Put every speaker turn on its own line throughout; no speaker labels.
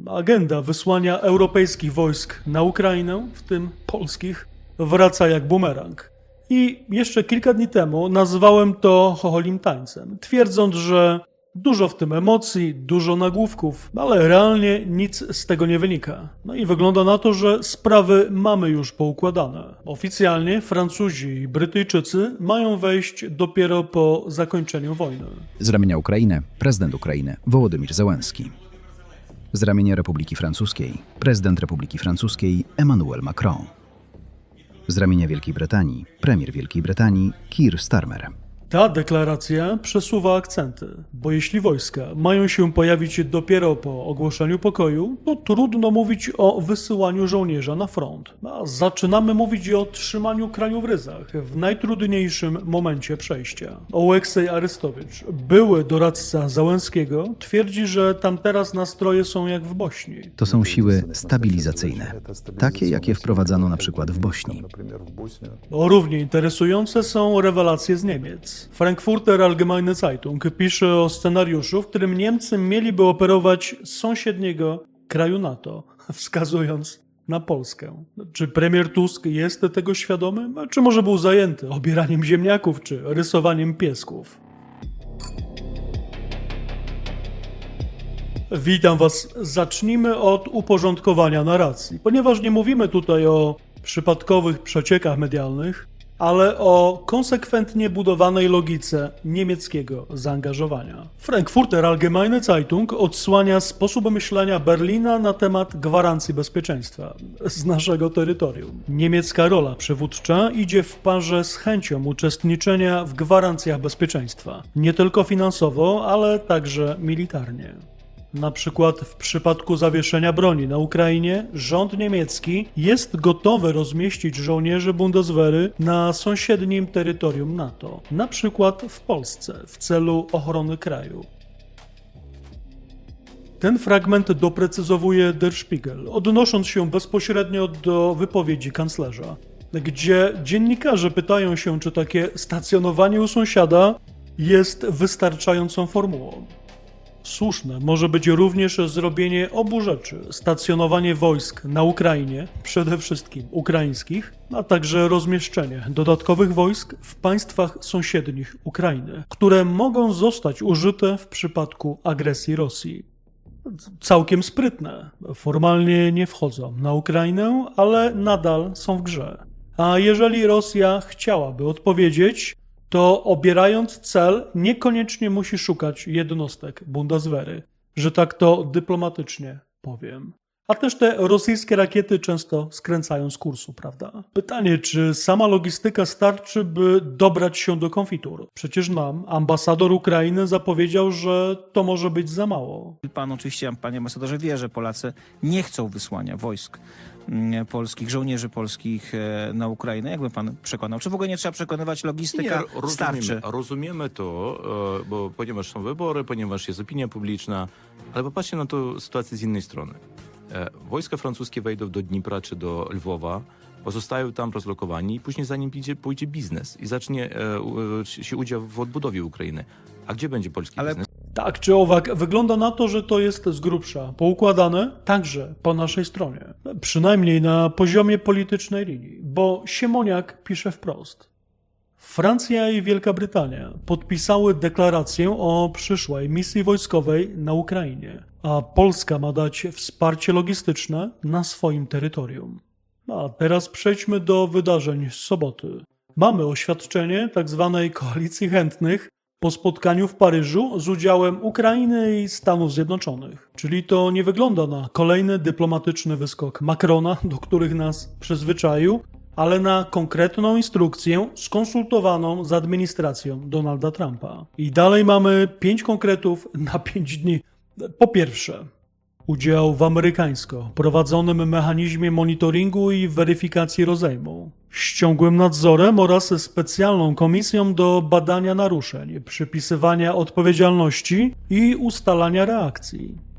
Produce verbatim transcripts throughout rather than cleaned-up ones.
agenda wysłania europejskich wojsk na Ukrainę, w tym polskich, wraca jak bumerang. I jeszcze kilka dni temu nazwałem to chocholim tańcem, twierdząc, że dużo w tym emocji, dużo nagłówków, ale realnie nic z tego nie wynika. No i wygląda na to, że sprawy mamy już poukładane. Oficjalnie Francuzi i Brytyjczycy mają wejść dopiero po zakończeniu wojny.
Z ramienia Ukrainy prezydent Ukrainy Wołodymyr Zełenski. Z ramienia Republiki Francuskiej prezydent Republiki Francuskiej Emmanuel Macron. Z ramienia Wielkiej Brytanii premier Wielkiej Brytanii Keir Starmer.
Ta deklaracja przesuwa akcenty, bo jeśli wojska mają się pojawić dopiero po ogłoszeniu pokoju, to trudno mówić o wysyłaniu żołnierza na front. A zaczynamy mówić o trzymaniu kraju w ryzach w najtrudniejszym momencie przejścia. Oleksej Arestowicz, były doradca Zełenskiego, twierdzi, że tam teraz nastroje są jak w Bośni.
To są siły stabilizacyjne, takie jakie wprowadzano na przykład w Bośni.
O równie interesujące są rewelacje z Niemiec. Frankfurter Allgemeine Zeitung pisze o scenariuszu, w którym Niemcy mieliby operować z sąsiedniego kraju NATO, wskazując na Polskę. Czy premier Tusk jest tego świadomy? Czy może był zajęty obieraniem ziemniaków, czy rysowaniem piesków? Witam Was. Zacznijmy od uporządkowania narracji, ponieważ nie mówimy tutaj o przypadkowych przeciekach medialnych, ale o konsekwentnie budowanej logice niemieckiego zaangażowania. Frankfurter Allgemeine Zeitung odsłania sposób myślenia Berlina na temat gwarancji bezpieczeństwa z naszego terytorium. Niemiecka rola przywódcza idzie w parze z chęcią uczestniczenia w gwarancjach bezpieczeństwa. Nie tylko finansowo, ale także militarnie. Na przykład w przypadku zawieszenia broni na Ukrainie rząd niemiecki jest gotowy rozmieścić żołnierzy Bundeswehry na sąsiednim terytorium NATO, na przykład w Polsce, w celu ochrony kraju. Ten fragment doprecyzowuje Der Spiegel, odnosząc się bezpośrednio do wypowiedzi kanclerza, gdzie dziennikarze pytają się, czy takie stacjonowanie u sąsiada jest wystarczającą formułą. Słuszne może być również zrobienie obu rzeczy, stacjonowanie wojsk na Ukrainie, przede wszystkim ukraińskich, a także rozmieszczenie dodatkowych wojsk w państwach sąsiednich Ukrainy, które mogą zostać użyte w przypadku agresji Rosji. Całkiem sprytne, formalnie nie wchodzą na Ukrainę, ale nadal są w grze. A jeżeli Rosja chciałaby odpowiedzieć, to obierając cel niekoniecznie musi szukać jednostek Bundeswehry, że tak to dyplomatycznie powiem. A też te rosyjskie rakiety często skręcają z kursu, prawda? Pytanie, czy sama logistyka starczy, by dobrać się do konfitur? Przecież nam ambasador Ukrainy zapowiedział, że to może być za mało.
Pan oczywiście, panie ambasadorze, wie, że Polacy nie chcą wysłania wojsk polskich, żołnierzy polskich na Ukrainę. Jakby pan przekonał? Czy w ogóle nie trzeba przekonywać, logistyka
nie,
starczy?
Rozumiemy, rozumiemy to, bo ponieważ są wybory, ponieważ jest opinia publiczna, ale popatrzcie na tę sytuację z innej strony. Wojska francuskie wejdą do Dnipra czy do Lwowa, pozostają tam rozlokowani i później za nim pójdzie, pójdzie biznes i zacznie e, się udział w odbudowie Ukrainy. A gdzie będzie polski
Ale...
biznes?
Tak czy owak, wygląda na to, że to jest z grubsza poukładane także po naszej stronie. Przynajmniej na poziomie politycznej linii, bo Siemoniak pisze wprost. Francja i Wielka Brytania podpisały deklarację o przyszłej misji wojskowej na Ukrainie, a Polska ma dać wsparcie logistyczne na swoim terytorium. A teraz przejdźmy do wydarzeń z soboty. Mamy oświadczenie tzw. koalicji chętnych po spotkaniu w Paryżu z udziałem Ukrainy i Stanów Zjednoczonych. Czyli to nie wygląda na kolejny dyplomatyczny wyskok Macrona, do których nas przyzwyczaił, ale na konkretną instrukcję skonsultowaną z administracją Donalda Trumpa. I dalej mamy pięć konkretów na pięć dni. Po pierwsze, udział w amerykańsko prowadzonym mechanizmie monitoringu i weryfikacji rozejmu, z ciągłym nadzorem oraz specjalną komisją do badania naruszeń, przypisywania odpowiedzialności i ustalania reakcji.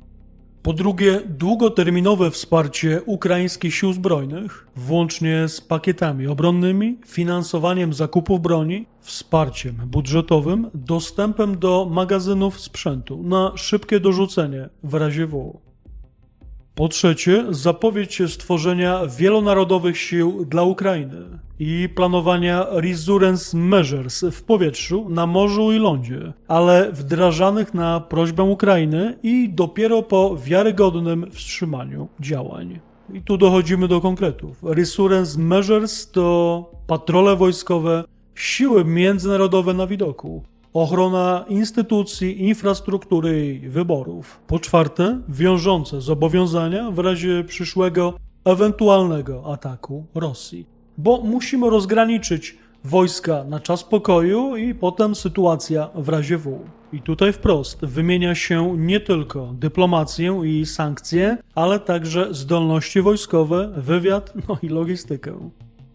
Po drugie, długoterminowe wsparcie ukraińskich sił zbrojnych, włącznie z pakietami obronnymi, finansowaniem zakupów broni, wsparciem budżetowym, dostępem do magazynów sprzętu na szybkie dorzucenie w razie W. Po trzecie, zapowiedź stworzenia wielonarodowych sił dla Ukrainy i planowania reassurance measures w powietrzu, na morzu i lądzie, ale wdrażanych na prośbę Ukrainy i dopiero po wiarygodnym wstrzymaniu działań. I tu dochodzimy do konkretów. Reassurance measures to patrole wojskowe, siły międzynarodowe na widoku, ochrona instytucji, infrastruktury i wyborów. Po czwarte, wiążące zobowiązania w razie przyszłego ewentualnego ataku Rosji. Bo musimy rozgraniczyć wojska na czas pokoju i potem sytuacja w razie W. I tutaj wprost wymienia się nie tylko dyplomację i sankcje, ale także zdolności wojskowe, wywiad, no i logistykę.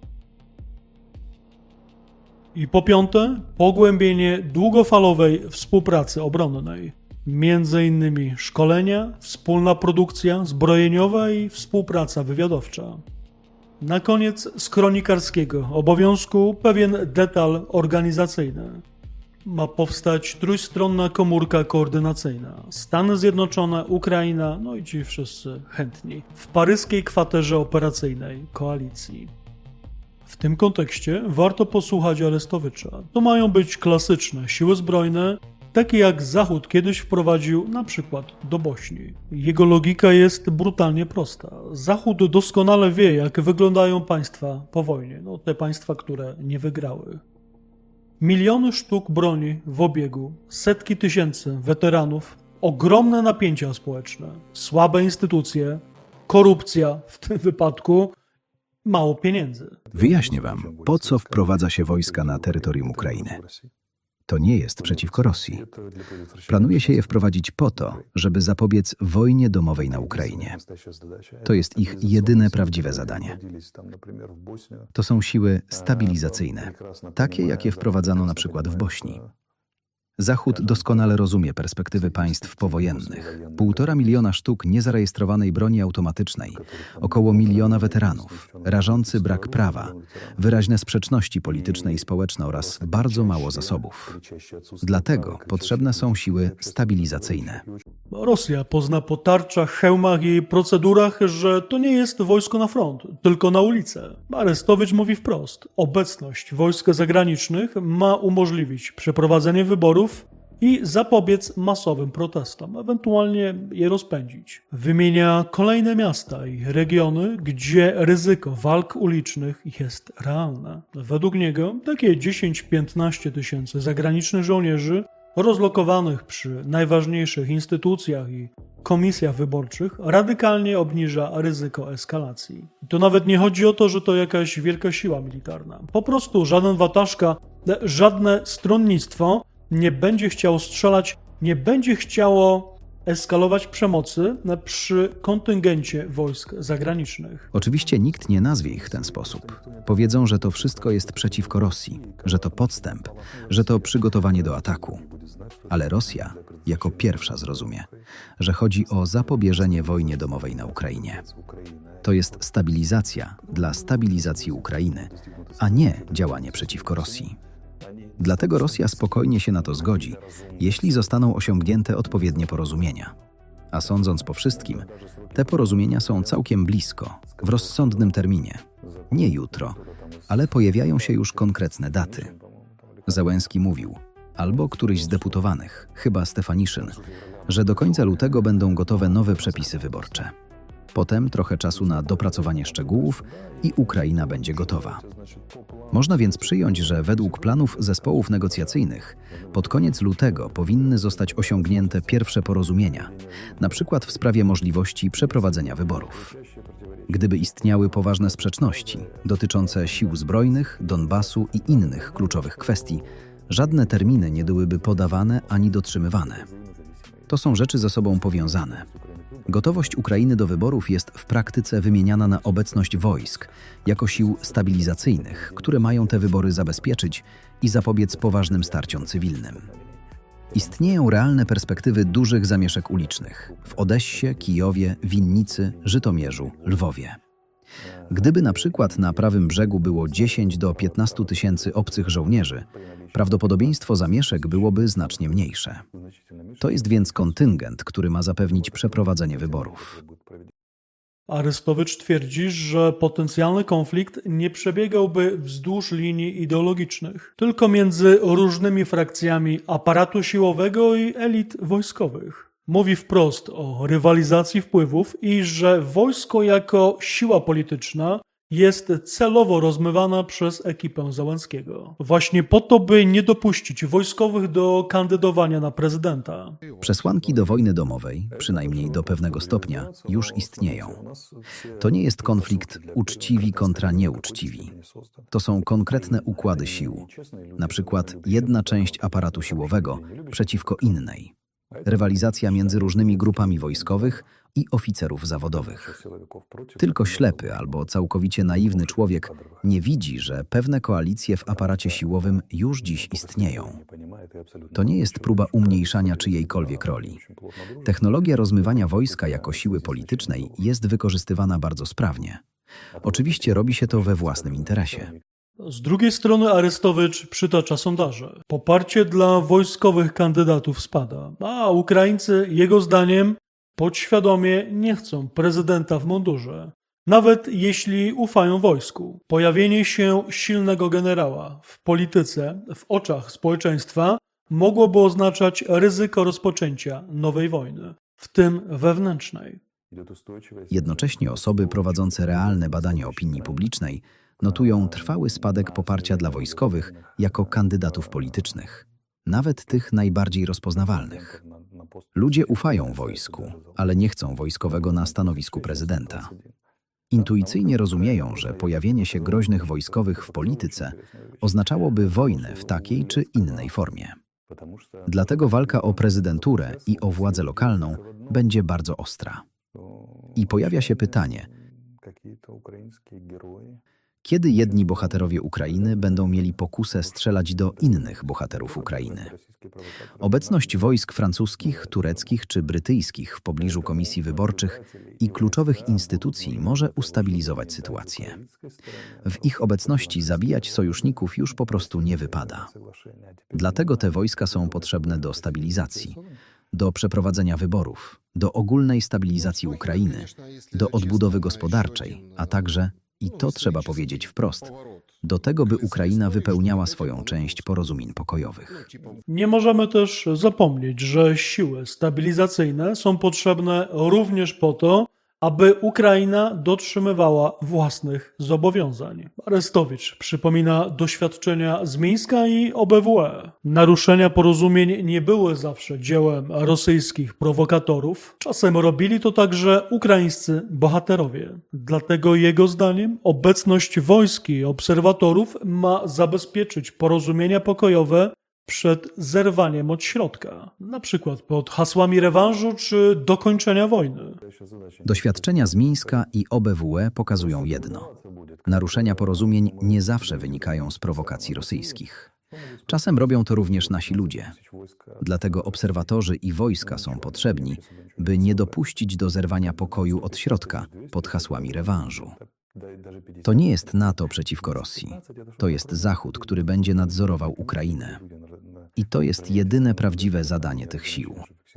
I po piąte, pogłębienie długofalowej współpracy obronnej. Między innymi szkolenia, wspólna produkcja zbrojeniowa i współpraca wywiadowcza. Na koniec z kronikarskiego obowiązku pewien detal organizacyjny. Ma powstać trójstronna komórka koordynacyjna. Stany Zjednoczone, Ukraina, no i ci wszyscy chętni. W paryskiej kwaterze operacyjnej koalicji. W tym kontekście warto posłuchać Arestowicza. To mają być klasyczne siły zbrojne, takie jak Zachód kiedyś wprowadził na przykład do Bośni. Jego logika jest brutalnie prosta. Zachód doskonale wie, jak wyglądają państwa po wojnie. No, te państwa, które nie wygrały. Miliony sztuk broni w obiegu, setki tysięcy weteranów, ogromne napięcia społeczne, słabe instytucje, korupcja w tym wypadku, mało pieniędzy.
Wyjaśnię wam, po co wprowadza się wojska na terytorium Ukrainy. To nie jest przeciwko Rosji. Planuje się je wprowadzić po to, żeby zapobiec wojnie domowej na Ukrainie. To jest ich jedyne prawdziwe zadanie. To są siły stabilizacyjne, takie jakie wprowadzano na przykład w Bośni. Zachód doskonale rozumie perspektywy państw powojennych. Półtora miliona sztuk niezarejestrowanej broni automatycznej, około miliona weteranów, rażący brak prawa, wyraźne sprzeczności polityczne i społeczne oraz bardzo mało zasobów. Dlatego potrzebne są siły stabilizacyjne.
Rosja pozna po tarczach, hełmach i procedurach, że to nie jest wojsko na front, tylko na ulicę. Arestowicz mówi wprost. Obecność wojsk zagranicznych ma umożliwić przeprowadzenie wyborów i zapobiec masowym protestom, ewentualnie je rozpędzić. Wymienia kolejne miasta i regiony, gdzie ryzyko walk ulicznych jest realne. Według niego takie dziesięć do piętnastu tysięcy zagranicznych żołnierzy rozlokowanych przy najważniejszych instytucjach i komisjach wyborczych radykalnie obniża ryzyko eskalacji. To nawet nie chodzi o to, że to jakaś wielka siła militarna. Po prostu żaden wataszka, żadne stronnictwo nie będzie chciało strzelać, nie będzie chciało eskalować przemocy przy kontyngencie wojsk zagranicznych.
Oczywiście nikt nie nazwie ich w ten sposób. Powiedzą, że to wszystko jest przeciwko Rosji, że to podstęp, że to przygotowanie do ataku. Ale Rosja jako pierwsza zrozumie, że chodzi o zapobieżenie wojnie domowej na Ukrainie. To jest stabilizacja dla stabilizacji Ukrainy, a nie działanie przeciwko Rosji. Dlatego Rosja spokojnie się na to zgodzi, jeśli zostaną osiągnięte odpowiednie porozumienia. A sądząc po wszystkim, te porozumienia są całkiem blisko, w rozsądnym terminie. Nie jutro, ale pojawiają się już konkretne daty. Zełenski mówił, albo któryś z deputowanych, chyba Stefaniszyn, że do końca lutego będą gotowe nowe przepisy wyborcze. Potem trochę czasu na dopracowanie szczegółów i Ukraina będzie gotowa. Można więc przyjąć, że według planów zespołów negocjacyjnych pod koniec lutego powinny zostać osiągnięte pierwsze porozumienia, na przykład w sprawie możliwości przeprowadzenia wyborów. Gdyby istniały poważne sprzeczności dotyczące sił zbrojnych, Donbasu i innych kluczowych kwestii, żadne terminy nie byłyby podawane ani dotrzymywane. To są rzeczy ze sobą powiązane. Gotowość Ukrainy do wyborów jest w praktyce wymieniana na obecność wojsk jako sił stabilizacyjnych, które mają te wybory zabezpieczyć i zapobiec poważnym starciom cywilnym. Istnieją realne perspektywy dużych zamieszek ulicznych w Odessie, Kijowie, Winnicy, Żytomierzu, Lwowie. Gdyby na przykład na prawym brzegu było dziesięć do piętnastu tysięcy obcych żołnierzy, prawdopodobieństwo zamieszek byłoby znacznie mniejsze. To jest więc kontyngent, który ma zapewnić przeprowadzenie wyborów.
Arestowicz twierdzi, że potencjalny konflikt nie przebiegałby wzdłuż linii ideologicznych, tylko między różnymi frakcjami aparatu siłowego i elit wojskowych. Mówi wprost o rywalizacji wpływów i że wojsko jako siła polityczna jest celowo rozmywana przez ekipę Załęckiego. Właśnie po to, by nie dopuścić wojskowych do kandydowania na prezydenta.
Przesłanki do wojny domowej, przynajmniej do pewnego stopnia, już istnieją. To nie jest konflikt uczciwi kontra nieuczciwi. To są konkretne układy sił. Na przykład jedna część aparatu siłowego przeciwko innej. Rywalizacja między różnymi grupami wojskowych i oficerów zawodowych. Tylko ślepy albo całkowicie naiwny człowiek nie widzi, że pewne koalicje w aparacie siłowym już dziś istnieją. To nie jest próba umniejszania czyjejkolwiek roli. Technologia rozmywania wojska jako siły politycznej jest wykorzystywana bardzo sprawnie. Oczywiście robi się to we własnym interesie.
Z drugiej strony Arestowicz przytacza sondaże. Poparcie dla wojskowych kandydatów spada, a Ukraińcy, jego zdaniem, podświadomie nie chcą prezydenta w mundurze. Nawet jeśli ufają wojsku. Pojawienie się silnego generała w polityce, w oczach społeczeństwa, mogłoby oznaczać ryzyko rozpoczęcia nowej wojny, w tym wewnętrznej.
Jednocześnie osoby prowadzące realne badania opinii publicznej notują trwały spadek poparcia dla wojskowych jako kandydatów politycznych, nawet tych najbardziej rozpoznawalnych. Ludzie ufają wojsku, ale nie chcą wojskowego na stanowisku prezydenta. Intuicyjnie rozumieją, że pojawienie się groźnych wojskowych w polityce oznaczałoby wojnę w takiej czy innej formie. Dlatego walka o prezydenturę i o władzę lokalną będzie bardzo ostra. I pojawia się pytanie, kiedy jedni bohaterowie Ukrainy będą mieli pokusę strzelać do innych bohaterów Ukrainy? Obecność wojsk francuskich, tureckich czy brytyjskich w pobliżu komisji wyborczych i kluczowych instytucji może ustabilizować sytuację. W ich obecności zabijać sojuszników już po prostu nie wypada. Dlatego te wojska są potrzebne do stabilizacji, do przeprowadzenia wyborów, do ogólnej stabilizacji Ukrainy, do odbudowy gospodarczej, a także, i to trzeba powiedzieć wprost, do tego, by Ukraina wypełniała swoją część porozumień pokojowych.
Nie możemy też zapomnieć, że siły stabilizacyjne są potrzebne również po to, aby Ukraina dotrzymywała własnych zobowiązań. Arestowicz przypomina doświadczenia z Mińska i O B W E. Naruszenia porozumień nie były zawsze dziełem rosyjskich prowokatorów. Czasem robili to także ukraińscy bohaterowie. Dlatego jego zdaniem obecność wojsk i obserwatorów ma zabezpieczyć porozumienia pokojowe przed zerwaniem od środka, na przykład pod hasłami rewanżu czy dokończenia wojny.
Doświadczenia z Mińska i O B W E pokazują jedno. Naruszenia porozumień nie zawsze wynikają z prowokacji rosyjskich. Czasem robią to również nasi ludzie. Dlatego obserwatorzy i wojska są potrzebni, by nie dopuścić do zerwania pokoju od środka pod hasłami rewanżu. To nie jest NATO przeciwko Rosji. To jest Zachód, który będzie nadzorował Ukrainę. I to jest jedyne prawdziwe zadanie tych sił.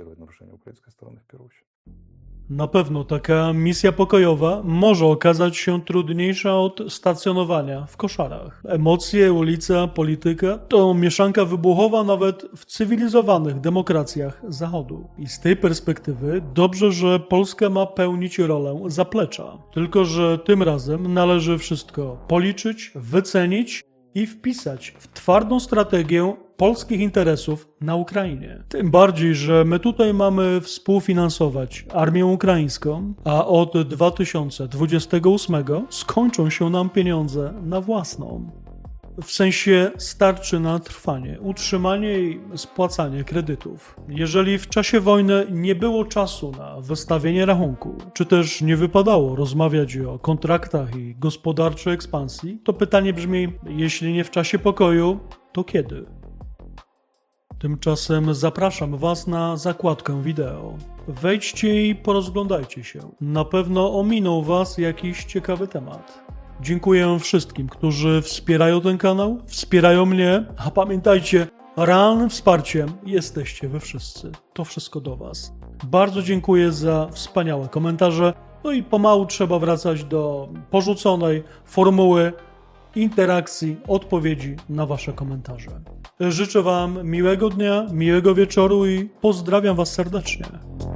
Na pewno taka misja pokojowa może okazać się trudniejsza od stacjonowania w koszarach. Emocje, ulica, polityka to mieszanka wybuchowa nawet w cywilizowanych demokracjach Zachodu. I z tej perspektywy dobrze, że Polska ma pełnić rolę zaplecza. Tylko że tym razem należy wszystko policzyć, wycenić i wpisać w twardą strategię polskich interesów na Ukrainie. Tym bardziej, że my tutaj mamy współfinansować armię ukraińską, a od dwa tysiące dwudziestego ósmego skończą się nam pieniądze na własną. W sensie starczy na trwanie, utrzymanie i spłacanie kredytów. Jeżeli w czasie wojny nie było czasu na wystawienie rachunku, czy też nie wypadało rozmawiać o kontraktach i gospodarczej ekspansji, to pytanie brzmi, jeśli nie w czasie pokoju, to kiedy? Tymczasem zapraszam Was na zakładkę wideo. Wejdźcie i porozglądajcie się. Na pewno ominął Was jakiś ciekawy temat. Dziękuję wszystkim, którzy wspierają ten kanał, wspierają mnie, a pamiętajcie, realnym wsparciem jesteście wy wszyscy. To wszystko do Was. Bardzo dziękuję za wspaniałe komentarze. No i pomału trzeba wracać do porzuconej formuły interakcji, odpowiedzi na wasze komentarze. Życzę wam miłego dnia, miłego wieczoru i pozdrawiam was serdecznie.